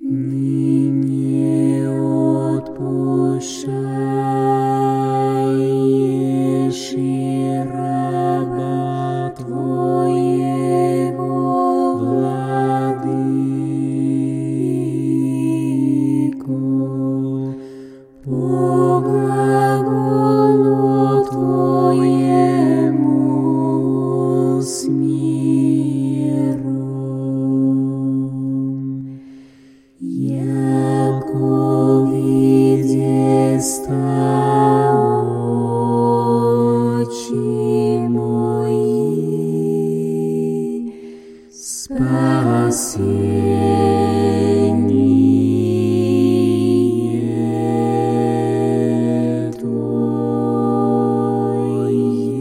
Ныне отпущаешь и раба Твоего, Владыко, по глаголу Твоему с миром. Яко видеста очи мои, спасение Твое.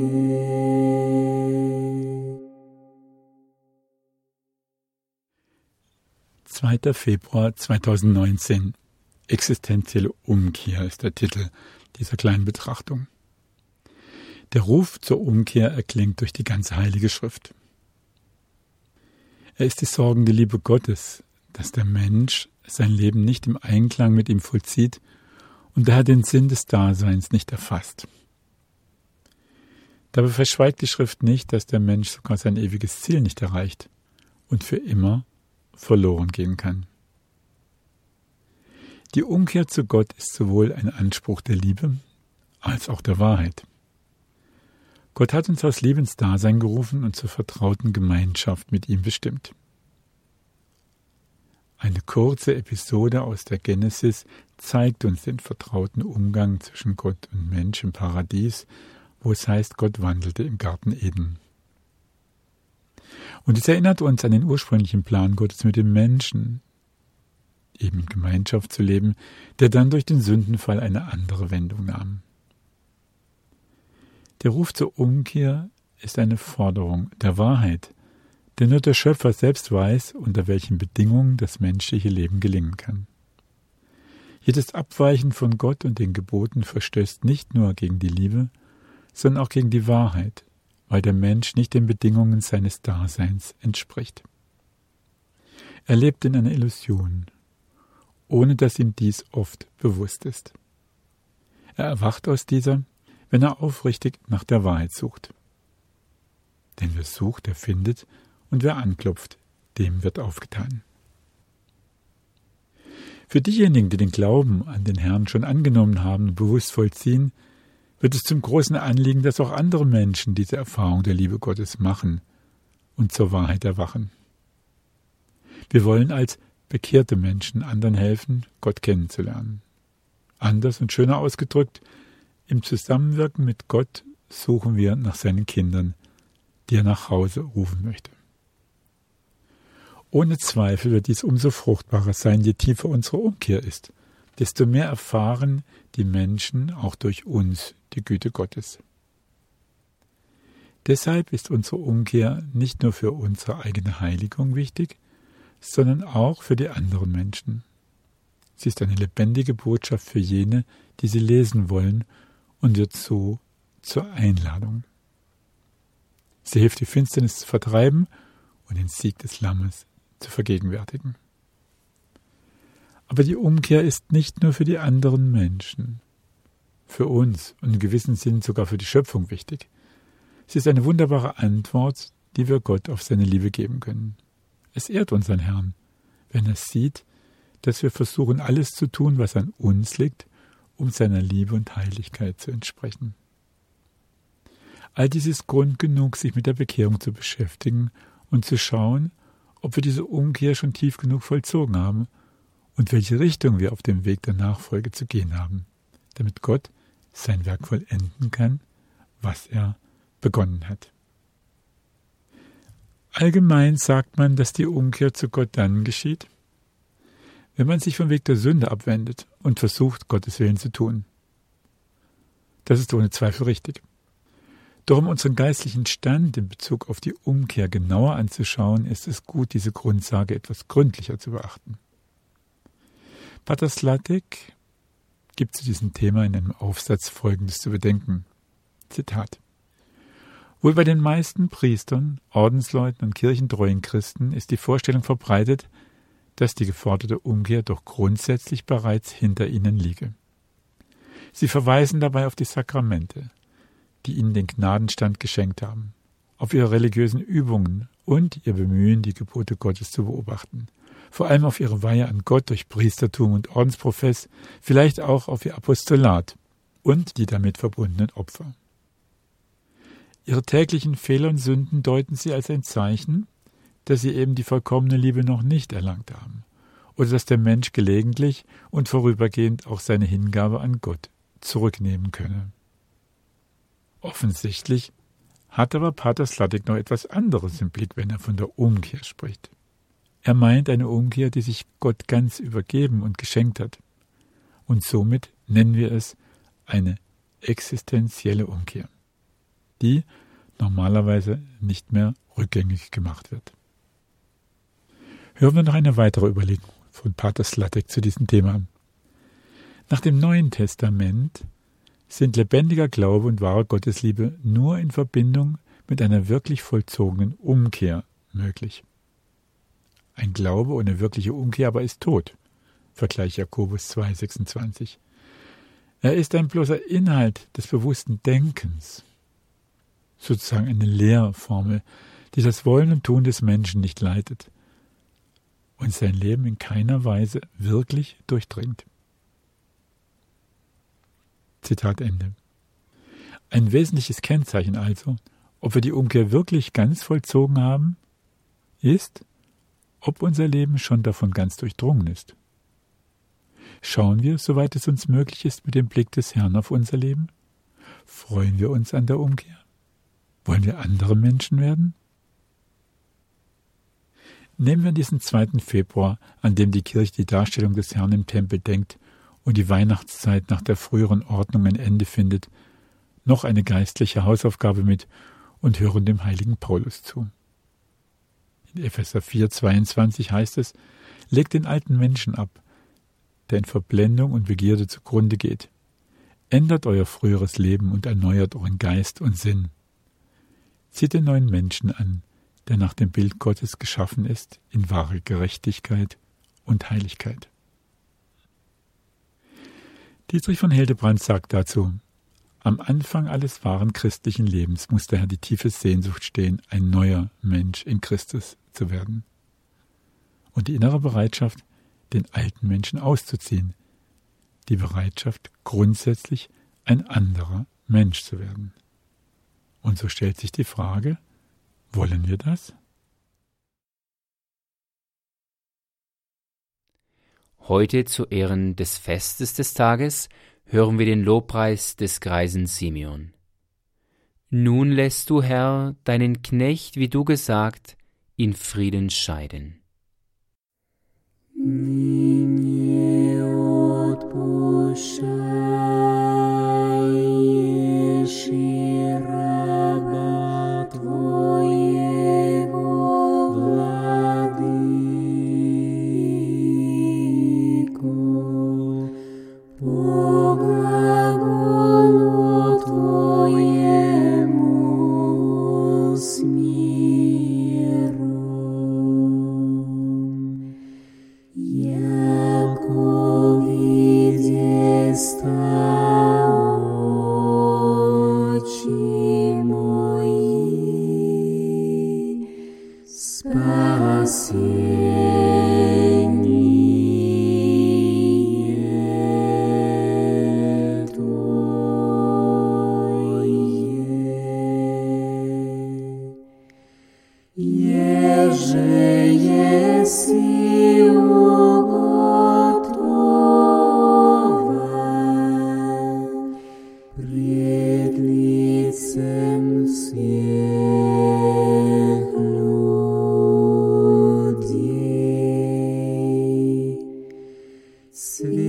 2. Februar 2019. Existenzielle Umkehr ist der Titel dieser kleinen Betrachtung. Der Ruf zur Umkehr erklingt durch die ganze Heilige Schrift. Er ist die sorgende Liebe Gottes, dass der Mensch sein Leben nicht im Einklang mit ihm vollzieht und daher den Sinn des Daseins nicht erfasst. Dabei verschweigt die Schrift nicht, dass der Mensch sogar sein ewiges Ziel nicht erreicht und für immer verloren gehen kann. Die Umkehr zu Gott ist sowohl ein Anspruch der Liebe als auch der Wahrheit. Gott hat uns aus Liebe ins Dasein gerufen und zur vertrauten Gemeinschaft mit ihm bestimmt. Eine kurze Episode aus der Genesis zeigt uns den vertrauten Umgang zwischen Gott und Mensch im Paradies, wo es heißt, Gott wandelte im Garten Eden. Und es erinnert uns an den ursprünglichen Plan Gottes mit dem Menschen, eben in Gemeinschaft zu leben, der dann durch den Sündenfall eine andere Wendung nahm. Der Ruf zur Umkehr ist eine Forderung der Wahrheit, denn nur der Schöpfer selbst weiß, unter welchen Bedingungen das menschliche Leben gelingen kann. Jedes Abweichen von Gott und den Geboten verstößt nicht nur gegen die Liebe, sondern auch gegen die Wahrheit, weil der Mensch nicht den Bedingungen seines Daseins entspricht. Er lebt in einer Illusion, ohne dass ihm dies oft bewusst ist. Er erwacht aus dieser, wenn er aufrichtig nach der Wahrheit sucht. Denn wer sucht, der findet, und wer anklopft, dem wird aufgetan. Für diejenigen, die den Glauben an den Herrn schon angenommen haben und bewusst vollziehen, wird es zum großen Anliegen, dass auch andere Menschen diese Erfahrung der Liebe Gottes machen und zur Wahrheit erwachen. Wir wollen als bekehrte Menschen anderen helfen, Gott kennenzulernen. Anders und schöner ausgedrückt, im Zusammenwirken mit Gott suchen wir nach seinen Kindern, die er nach Hause rufen möchte. Ohne Zweifel wird dies umso fruchtbarer sein, je tiefer unsere Umkehr ist, desto mehr erfahren die Menschen auch durch uns die Güte Gottes. Deshalb ist unsere Umkehr nicht nur für unsere eigene Heiligung wichtig, sondern auch für die anderen Menschen. Sie ist eine lebendige Botschaft für jene, die sie lesen wollen, und wird so zur Einladung. Sie hilft, die Finsternis zu vertreiben und den Sieg des Lammes zu vergegenwärtigen. Aber die Umkehr ist nicht nur für die anderen Menschen, für uns und in gewissem Sinn sogar für die Schöpfung wichtig. Sie ist eine wunderbare Antwort, die wir Gott auf seine Liebe geben können. Es ehrt unseren Herrn, wenn er sieht, dass wir versuchen, alles zu tun, was an uns liegt, um seiner Liebe und Heiligkeit zu entsprechen. All dies ist Grund genug, sich mit der Bekehrung zu beschäftigen und zu schauen, ob wir diese Umkehr schon tief genug vollzogen haben und welche Richtung wir auf dem Weg der Nachfolge zu gehen haben, damit Gott sein Werk vollenden kann, was er begonnen hat. Allgemein sagt man, dass die Umkehr zu Gott dann geschieht, wenn man sich vom Weg der Sünde abwendet und versucht, Gottes Willen zu tun. Das ist ohne Zweifel richtig. Doch um unseren geistlichen Stand in Bezug auf die Umkehr genauer anzuschauen, ist es gut, diese Grundsage etwas gründlicher zu beachten. Pater Sladek gibt zu diesem Thema in einem Aufsatz Folgendes zu bedenken. Zitat: Wohl bei den meisten Priestern, Ordensleuten und kirchentreuen Christen ist die Vorstellung verbreitet, dass die geforderte Umkehr doch grundsätzlich bereits hinter ihnen liege. Sie verweisen dabei auf die Sakramente, die ihnen den Gnadenstand geschenkt haben, auf ihre religiösen Übungen und ihr Bemühen, die Gebote Gottes zu beobachten, vor allem auf ihre Weihe an Gott durch Priestertum und Ordensprofess, vielleicht auch auf ihr Apostolat und die damit verbundenen Opfer. Ihre täglichen Fehler und Sünden deuten sie als ein Zeichen, dass sie eben die vollkommene Liebe noch nicht erlangt haben oder dass der Mensch gelegentlich und vorübergehend auch seine Hingabe an Gott zurücknehmen könne. Offensichtlich hat aber Pater Sladek noch etwas anderes im Blick, wenn er von der Umkehr spricht. Er meint eine Umkehr, die sich Gott ganz übergeben und geschenkt hat. Und somit nennen wir es eine existenzielle Umkehr, die normalerweise nicht mehr rückgängig gemacht wird. Hören wir noch eine weitere Überlegung von Pater Sladek zu diesem Thema. Nach dem Neuen Testament sind lebendiger Glaube und wahre Gottesliebe nur in Verbindung mit einer wirklich vollzogenen Umkehr möglich. Ein Glaube ohne wirkliche Umkehr aber ist tot. Vergleich Jakobus 2,26. Er ist ein bloßer Inhalt des bewussten Denkens, sozusagen eine Lehrformel, die das Wollen und Tun des Menschen nicht leitet und sein Leben in keiner Weise wirklich durchdringt. Zitat Ende. Ein wesentliches Kennzeichen also, ob wir die Umkehr wirklich ganz vollzogen haben, ist, ob unser Leben schon davon ganz durchdrungen ist. Schauen wir, soweit es uns möglich ist, mit dem Blick des Herrn auf unser Leben? Freuen wir uns an der Umkehr? Wollen wir andere Menschen werden? Nehmen wir diesen 2. Februar, an dem die Kirche die Darstellung des Herrn im Tempel denkt und die Weihnachtszeit nach der früheren Ordnung ein Ende findet, noch eine geistliche Hausaufgabe mit und hören dem heiligen Paulus zu. In Epheser 4,22 heißt es: Legt den alten Menschen ab, der in Verblendung und Begierde zugrunde geht. Ändert euer früheres Leben und erneuert euren Geist und Sinn. Zieht den neuen Menschen an, der nach dem Bild Gottes geschaffen ist, in wahre Gerechtigkeit und Heiligkeit. Dietrich von Hildebrand sagt dazu: Am Anfang alles wahren christlichen Lebens muss daher die tiefe Sehnsucht stehen, ein neuer Mensch in Christus zu werden. Und die innere Bereitschaft, den alten Menschen auszuziehen, die Bereitschaft, grundsätzlich ein anderer Mensch zu werden. Und so stellt sich die Frage: Wollen wir das? Heute zu Ehren des Festes des Tages hören wir den Lobpreis des greisen Simeon. Nun lässt du, Herr, deinen Knecht, wie du gesagt, in Frieden scheiden. Ныне отпущаешь и раба Твоего, Владыко, по глаголу Твоему с миром. Яко видеста очи мои, спасение Твое. Еже еси уготован пред лицем всех людей.